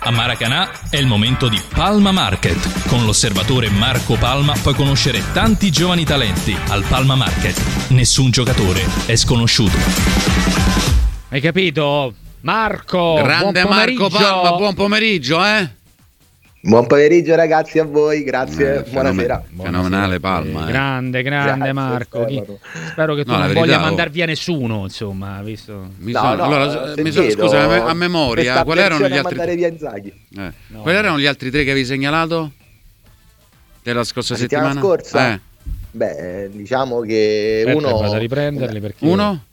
A Maracanã è il momento di Palma Market. Con l'osservatore Marco Palma puoi conoscere tanti giovani talenti. Al Palma Market nessun giocatore è sconosciuto. Hai capito? Marco, grande buon Marco Palma, buon pomeriggio, Buon pomeriggio ragazzi a voi, grazie, buonasera. Fenomenale Palma. Grande Grazie, Marco. Spero che tu non voglia mandar via nessuno, insomma, visto. Scusa, a memoria, quali erano gli altri? Mandare via Inzaghi. Quali erano gli altri tre che avevi segnalato? Della scorsa settimana? Scorsa? Beh, diciamo che uno vado a riprenderli perché uno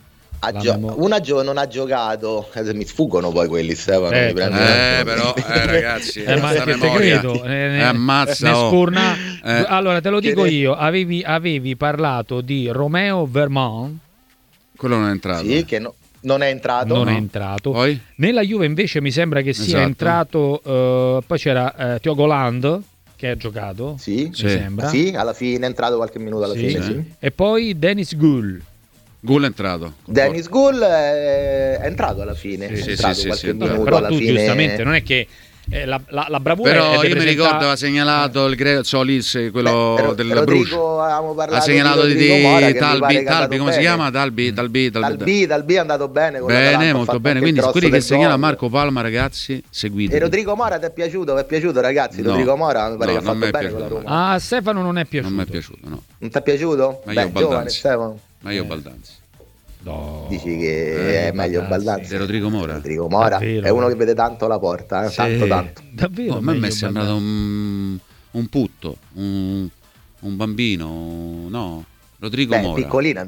non ha giocato, mi sfuggono poi quelli, Stefano, mi però ragazzi, ma che segreto, ammazza, ne spurna. Allora te lo dico io, avevi parlato di Romeo Vermont, quello non è entrato. Sì, che non è entrato. Non è entrato. Poi? Nella Juve invece mi sembra che sia entrato, poi c'era Thiago Land che ha giocato, mi sembra. Sì, alla fine è entrato qualche minuto alla fine, sì. E poi Dennis Gull. Gull è entrato. Dennis Gull è entrato alla fine. Minuto però alla tu fine. Giustamente non è che la bravura però è io mi ricordo aveva segnalato il Solis, quello del Bruges. Ha segnalato di Talbi, come si chiama? Dalbi è andato bene con molto bene, quindi quelli che segnala Marco Palma, ragazzi, seguite. E Rodrigo Mora ti è piaciuto? Vi è piaciuto, ragazzi? Rodrigo Mora mi pare che ha fatto bene con la Roma. A Stefano non è piaciuto. Non mi è piaciuto, no. Non ti è piaciuto? Giovane Stefano. Meglio Baldanzi. No. Dici che è meglio Baldanzi. Rodrigo Mora è uno che vede tanto la porta, tanto. Davvero? A me è sembrato un putto, un bambino, no? Rodrigo Mora. Piccolino, è un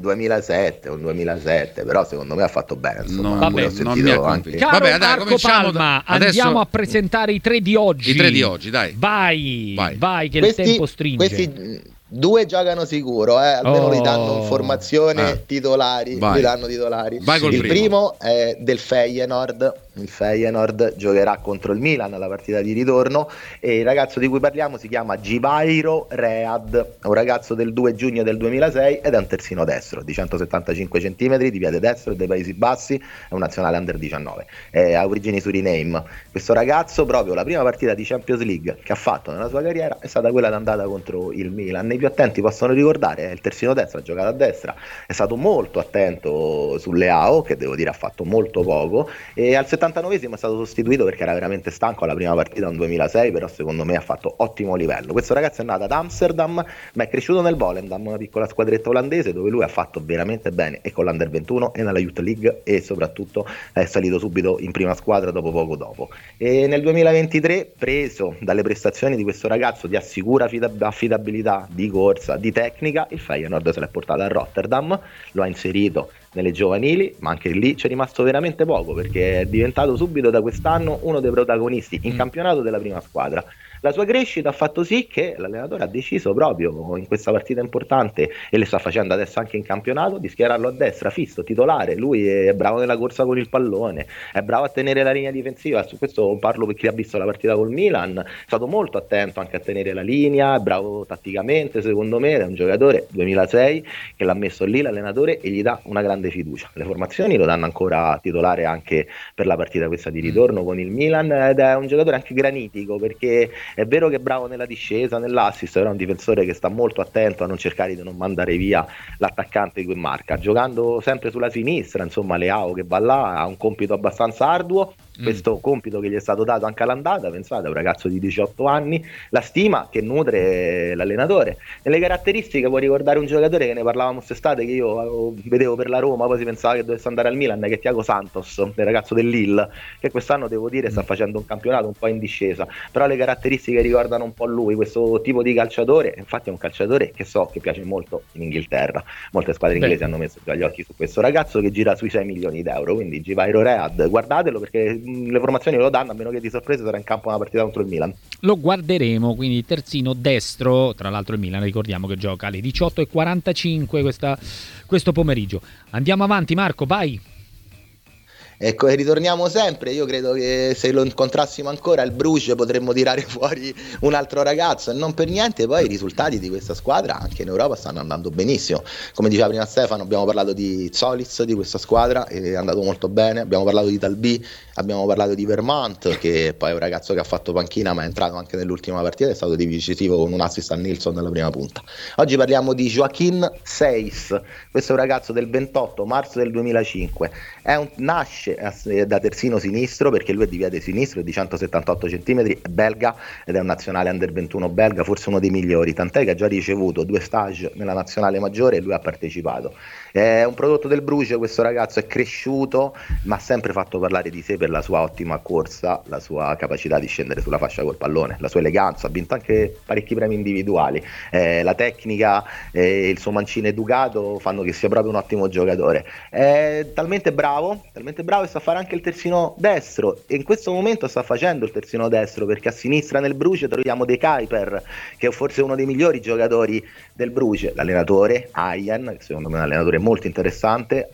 2007, però secondo me ha fatto bene. Non mi ha anche. Caro vabbè, dai, Marco Palma, andiamo a presentare i tre di oggi. I tre di oggi, dai. Vai che il tempo stringe. Questi due giocano sicuro, almeno li danno in formazione titolari. Li danno titolari. Vai col il primo è del Feyenoord. Il Feyenoord giocherà contro il Milan alla partita di ritorno e il ragazzo di cui parliamo si chiama Gvairo Read, è un ragazzo del 2 giugno del 2006 ed è un terzino destro di 175 cm, di piede destro e dei Paesi Bassi, è un nazionale under 19, ha origini Suriname. Questo ragazzo, proprio la prima partita di Champions League che ha fatto nella sua carriera è stata quella d'andata contro il Milan. I più attenti possono ricordare, è il terzino destro, ha giocato a destra, è stato molto attento sulle AO, che devo dire ha fatto molto poco, e al 79esimo è stato sostituito perché era veramente stanco alla prima partita nel 2006, però secondo me ha fatto ottimo livello. Questo ragazzo è nato ad Amsterdam ma è cresciuto nel Volendam, una piccola squadretta olandese dove lui ha fatto veramente bene e con l'Under 21 e nella Youth League e soprattutto è salito subito in prima squadra poco dopo. E nel 2023, preso dalle prestazioni di questo ragazzo di assicura affidabilità, di corsa, di tecnica, il Feyenoord se l'è portato a Rotterdam, lo ha inserito nelle giovanili, ma anche lì c'è rimasto veramente poco perché è diventato subito da quest'anno uno dei protagonisti in campionato della prima squadra. La sua crescita ha fatto sì che l'allenatore ha deciso proprio in questa partita importante, e le sta facendo adesso anche in campionato, di schierarlo a destra, fisso, titolare. Lui è bravo nella corsa con il pallone, è bravo a tenere la linea difensiva, su questo parlo per chi ha visto la partita col Milan, è stato molto attento anche a tenere la linea, è bravo tatticamente secondo me, è un giocatore 2006 che l'ha messo lì l'allenatore e gli dà una grande fiducia. Le formazioni lo danno ancora titolare anche per la partita questa di ritorno con il Milan ed è un giocatore anche granitico perché è vero che è bravo nella discesa, nell'assist, però è un difensore che sta molto attento a non cercare di non mandare via l'attaccante che marca, giocando sempre sulla sinistra, insomma Leao che va là ha un compito abbastanza arduo. Questo compito che gli è stato dato anche all'andata, pensate, a un ragazzo di 18 anni, la stima che nutre l'allenatore. Nelle caratteristiche può ricordare un giocatore che ne parlavamo quest'estate, che io vedevo per la Roma, poi si pensava che dovesse andare al Milan, che è Thiago Santos, il ragazzo del Lille, che quest'anno devo dire sta facendo un campionato un po' in discesa, però le caratteristiche ricordano un po' lui, questo tipo di calciatore. Infatti è un calciatore che so che piace molto in Inghilterra, molte squadre inglesi hanno messo già gli occhi su questo ragazzo che gira sui 6 milioni d'euro, quindi Gvairo Read, guardatelo perché le formazioni lo danno, a meno che di sorpresa sarà in campo una partita contro il Milan. Lo guarderemo, quindi terzino destro, tra l'altro il Milan ricordiamo che gioca alle 18:45 questo pomeriggio. Andiamo avanti Marco, vai. Ecco, e ritorniamo sempre. Io credo che se lo incontrassimo ancora il Bruges potremmo tirare fuori un altro ragazzo, e non per niente poi i risultati di questa squadra anche in Europa stanno andando benissimo. Come diceva prima Stefano, abbiamo parlato di Zolis, di questa squadra, è andato molto bene, abbiamo parlato di Talbi, abbiamo parlato di Vermont, che poi è un ragazzo che ha fatto panchina ma è entrato anche nell'ultima partita, è stato decisivo con un assist a Nilsson nella prima punta. Oggi parliamo di Joaquin Seis, questo è un ragazzo del 28 marzo del 2005, nasce da terzino sinistro perché lui è di piede sinistro, è di 178 cm, è belga ed è un nazionale under 21 belga, forse uno dei migliori, tant'è che ha già ricevuto 2 stage nella nazionale maggiore e lui ha partecipato. È un prodotto del Bruges, questo ragazzo è cresciuto ma ha sempre fatto parlare di sé per la sua ottima corsa, la sua capacità di scendere sulla fascia col pallone, la sua eleganza, ha vinto anche parecchi premi individuali, la tecnica e il suo mancino educato fanno che sia proprio un ottimo giocatore. È talmente bravo e sa fare anche il terzino destro, e in questo momento sta facendo il terzino destro perché a sinistra nel Bruges troviamo De Kuiper, che è forse uno dei migliori giocatori del Bruges. L'allenatore Ayen, che secondo me è un allenatore molto interessante,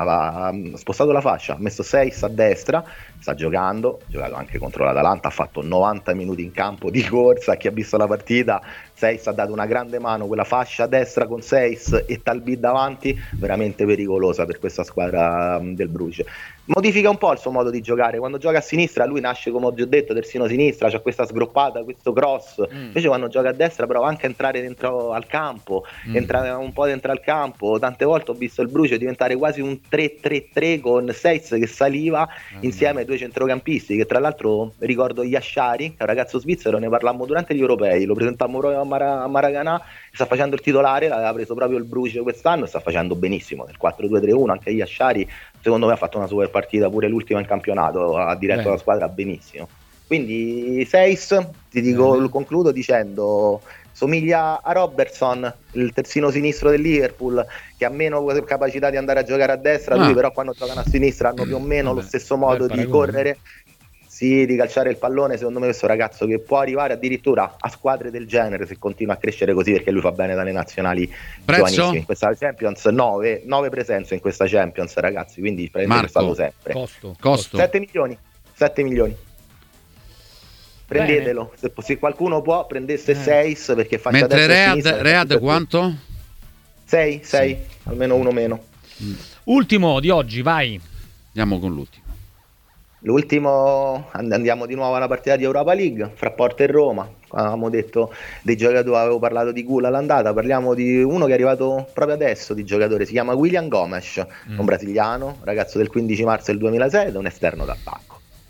ha spostato la fascia, ha messo Seis a destra, sta giocando, ha giocato anche contro l'Atalanta, ha fatto 90 minuti in campo di corsa. Chi ha visto la partita, Seis ha dato una grande mano, quella fascia a destra con Seis e Talbi davanti, veramente pericolosa per questa squadra del Bruges. Modifica un po' il suo modo di giocare, quando gioca a sinistra lui nasce, come ho già detto, terzino sinistra, c'ha questa sgroppata, questo cross, invece quando gioca a destra prova anche a entrare dentro al campo, entrare un po' dentro al campo. Tante volte ho visto il Bruges diventare quasi un 3-3-3 con Seis che saliva insieme ai 2 centrocampisti, che tra l'altro ricordo Yashari, che è un ragazzo svizzero, ne parlammo durante gli europei, lo presentammo proprio a Maracanã, sta facendo il titolare, l'aveva preso proprio il Bruges quest'anno e sta facendo benissimo nel 4-2-3-1. Anche Yashari secondo me ha fatto una super partita, pure l'ultima in campionato, ha diretto la squadra benissimo. Quindi Seis, ti dico, concludo dicendo, somiglia a Robertson, il terzino sinistro del Liverpool, che ha meno capacità di andare a giocare a destra, lui però quando giocano a sinistra hanno più o meno lo stesso modo di correre, di calciare il pallone. Secondo me questo ragazzo che può arrivare addirittura a squadre del genere se continua a crescere così, perché lui fa bene dalle nazionali giovanissime. In questa Champions 9 presenze in questa Champions, ragazzi, quindi prendete stato sempre. Costo 7 milioni. Prendetelo, se qualcuno può, prendesse 6 perché faccia. Mentre Read quanto? 6, almeno uno meno. Ultimo di oggi, vai. Andiamo con l'ultimo, andiamo di nuovo alla partita di Europa League fra Porto e Roma. Avevamo detto dei giocatori, avevo parlato di Gula all'andata, parliamo di uno che è arrivato proprio adesso di giocatore, si chiama William Gomes, un brasiliano, ragazzo del 15 marzo del 2006 ed un esterno d'attacco.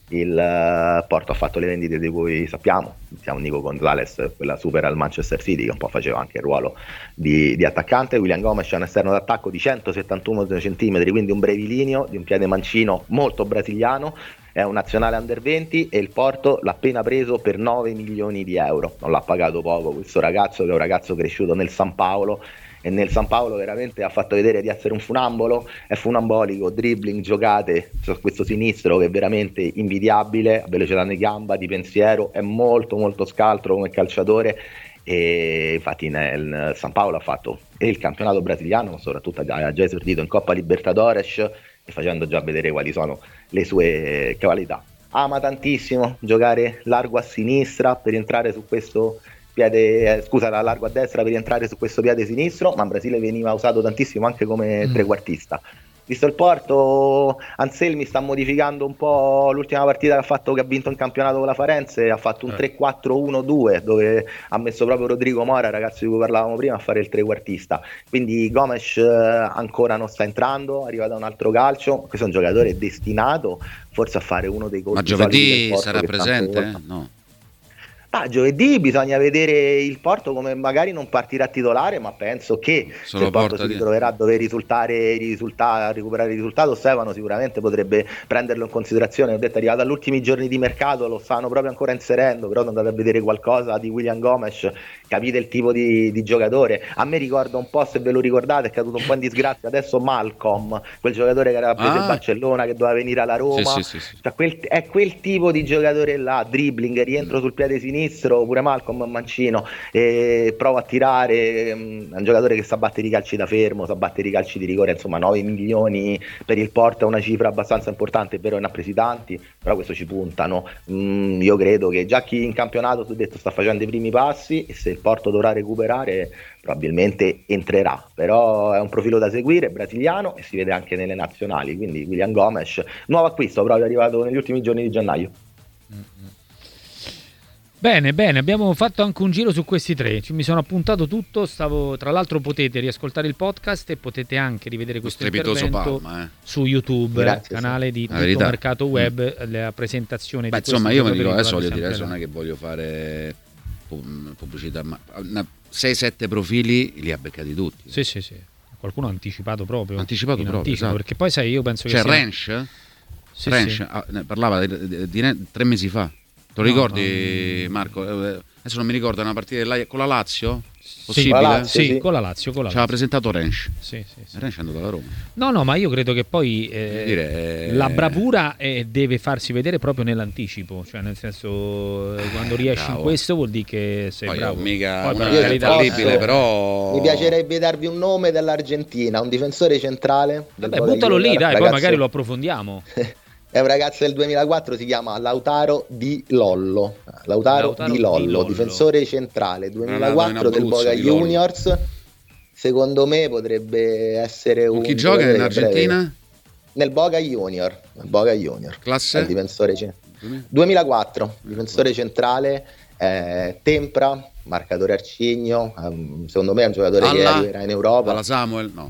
Il Porto ha fatto le vendite di cui sappiamo Nico Gonzalez, quella super al Manchester City, che un po' faceva anche il ruolo di attaccante. William Gomes è un esterno d'attacco di 171 cm, quindi un brevilineo, di un piede mancino molto brasiliano, è un nazionale under 20 e il Porto l'ha appena preso per 9 milioni di euro. Non l'ha pagato poco questo ragazzo, che è un ragazzo cresciuto nel San Paolo, e nel San Paolo veramente ha fatto vedere di essere un funambolo, è funambolico, dribbling, giocate su questo sinistro che è veramente invidiabile, a velocità di gamba, di pensiero, è molto molto scaltro come calciatore, e infatti nel San Paolo ha fatto il campionato brasiliano, ma soprattutto ha già esordito in Coppa Libertadores, e facendo già vedere quali sono le sue qualità. Ama tantissimo giocare largo a sinistra per entrare su questo piede, largo a destra per entrare su questo piede sinistro, ma in Brasile veniva usato tantissimo anche come trequartista. Visto il Porto, Anselmi sta modificando un po' l'ultima partita che ha vinto in campionato con la Farense, ha fatto un 3-4-1-2 dove ha messo proprio Rodrigo Mora, ragazzo di cui parlavamo prima, a fare il trequartista. Quindi Gomes ancora non sta entrando, arriva da un altro calcio, questo è un giocatore destinato forse a fare uno dei gol. Ma giovedì sarà presente? No. Giovedì bisogna vedere il Porto, come magari non partirà titolare, ma penso che se il Porto si ritroverà a dover recuperare il risultato, Stefano sicuramente potrebbe prenderlo in considerazione. Ho detto, è arrivato agli ultimi giorni di mercato, lo stanno proprio ancora inserendo, però andate a vedere qualcosa di William Gomes, capite il tipo di giocatore. A me ricorda un po', se ve lo ricordate, è caduto un po' in disgrazia adesso Malcolm, quel giocatore che era preso in Barcellona, che doveva venire alla Roma. Sì. Cioè, è quel tipo di giocatore là, dribbling, rientro sul piede sinistro, sinistro, pure Malcolm mancino, prova a tirare, è un giocatore che sa battere i calci da fermo, sa battere i calci di rigore, insomma 9 milioni per il Porto è una cifra abbastanza importante, è vero che ne ha presi tanti, però questo ci puntano. Io credo che già chi in campionato, tu detto, sta facendo i primi passi, e se il Porto dovrà recuperare probabilmente entrerà, però è un profilo da seguire, brasiliano, e si vede anche nelle nazionali, quindi William Gomes, nuovo acquisto, proprio arrivato negli ultimi giorni di gennaio. Bene, abbiamo fatto anche un giro su questi tre, mi sono appuntato tutto, tra l'altro potete riascoltare il podcast e potete anche rivedere questo intervento Palma, su YouTube, grazie, canale di Tutto Mercato Web, la presentazione di insomma io mi dico adesso, non è che voglio fare pubblicità, ma 6-7 profili li ha beccati tutti. Sì. Qualcuno ha anticipato proprio. Esatto. Perché poi sai, io penso che Rensch parlava di 3 mesi fa. Te lo ricordi, Marco? Adesso non mi ricordo, una partita con la Lazio? Possibile? Sì, con la Lazio. Ci aveva presentato Rensch. Sì. Rensch è andato alla Roma. No, ma io credo che poi la bravura deve farsi vedere proprio nell'anticipo, cioè nel senso quando riesci in questo vuol dire che sei poi bravo. Mica infallibile, però mi piacerebbe darvi un nome dell'Argentina, un difensore centrale. Buttalo lì, dai, poi magari lo approfondiamo. È un ragazzo del 2004, si chiama Lautaro Di Lollo. Lautaro Di Lollo, difensore centrale 2004 del Boca Juniors. Secondo me potrebbe essere un... Chi gioca in Argentina? Nel Boca Junior. Classe? Il difensore 2004, difensore centrale, tempra, marcatore arcigno. Secondo me è un giocatore che arriverà in Europa. Alla Samuel? No.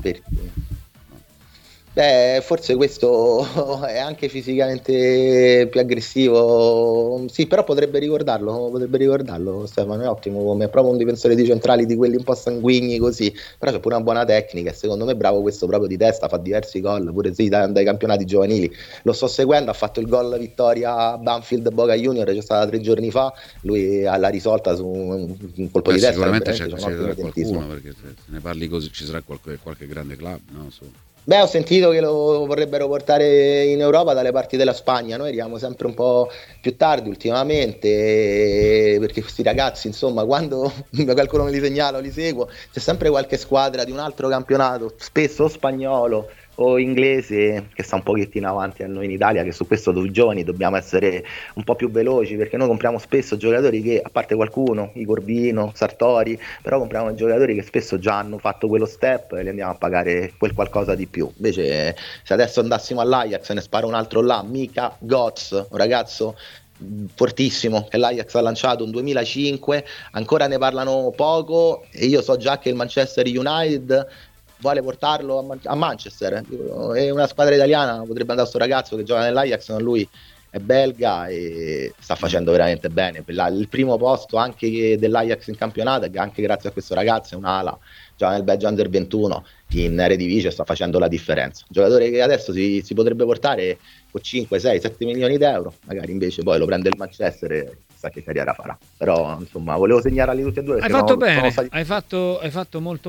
Forse questo è anche fisicamente più aggressivo, sì, però potrebbe ricordarlo Stefano, è ottimo, come proprio un difensore di centrali di quelli un po' sanguigni così, però c'è pure una buona tecnica e secondo me è bravo questo proprio di testa, fa diversi gol, pure dai campionati giovanili, lo sto seguendo, ha fatto il gol vittoria a Banfield Boca Junior, c'è stata 3 giorni fa, lui l'ha risolta su un colpo di testa. Sicuramente c'è qualcuno, perché se ne parli così ci sarà qualche grande club, no? Ho sentito che lo vorrebbero portare in Europa dalle parti della Spagna, noi arriviamo sempre un po' più tardi ultimamente, perché questi ragazzi, insomma, quando qualcuno me li segnala o li seguo, c'è sempre qualche squadra di un altro campionato, spesso spagnolo o inglese, che sta un pochettino avanti a noi in Italia, che su questo i giovani dobbiamo essere un po' più veloci, perché noi compriamo spesso giocatori che, a parte qualcuno, Corbino, Sartori, però compriamo giocatori che spesso già hanno fatto quello step e li andiamo a pagare quel qualcosa di più. Invece se adesso andassimo all'Ajax e ne spara un altro là, Mika Götz, un ragazzo fortissimo che l'Ajax ha lanciato nel 2005, ancora ne parlano poco e io so già che il Manchester United vuole portarlo a Manchester, è una squadra italiana, potrebbe andare sto ragazzo che gioca nell'Ajax, ma lui è belga e sta facendo veramente bene. Il primo posto anche dell'Ajax in campionato, anche grazie a questo ragazzo, è un'ala, gioca nel Belgio Under 21 in Eredivisie, sta facendo la differenza. Un giocatore che adesso si potrebbe portare con 5, 6, 7 milioni d'euro, magari invece poi lo prende il Manchester e chissà che carriera farà. Però insomma volevo segnalarli tutti e due. Hai fatto bene, hai fatto molto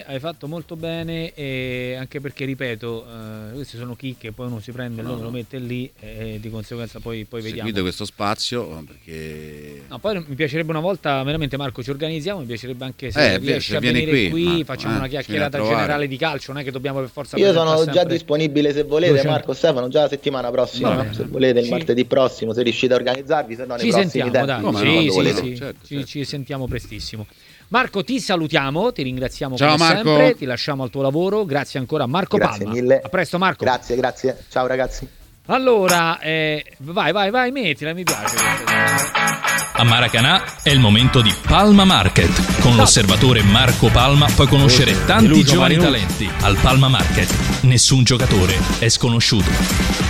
bene, e anche perché ripeto, questi sono chicche, poi uno si prende il nome, lo mette lì e di conseguenza poi vediamo. Seguite questo spazio perché poi mi piacerebbe una volta veramente, Marco, ci organizziamo, mi piacerebbe anche se riesci a venire qui Marco, facciamo una chiacchierata generale di calcio, non è che dobbiamo per forza. Io sono già disponibile se volete, Marco, Stefano, già la settimana prossima, se volete il martedì prossimo, se riuscite a organizzarvi, se no nei prossimi tempi. Ci sentiamo prestissimo. Marco, ti salutiamo, ti ringraziamo. Ciao, come Marco. sempre, ti lasciamo al tuo lavoro, grazie ancora a Marco Palma. Mille. A presto, Marco. Grazie, ciao ragazzi. Allora, vai, mettila, mi piace. A Maracanã è il momento di Palma Market. Con l'osservatore Marco Palma puoi conoscere tanti giovani talenti. Al Palma Market nessun giocatore è sconosciuto.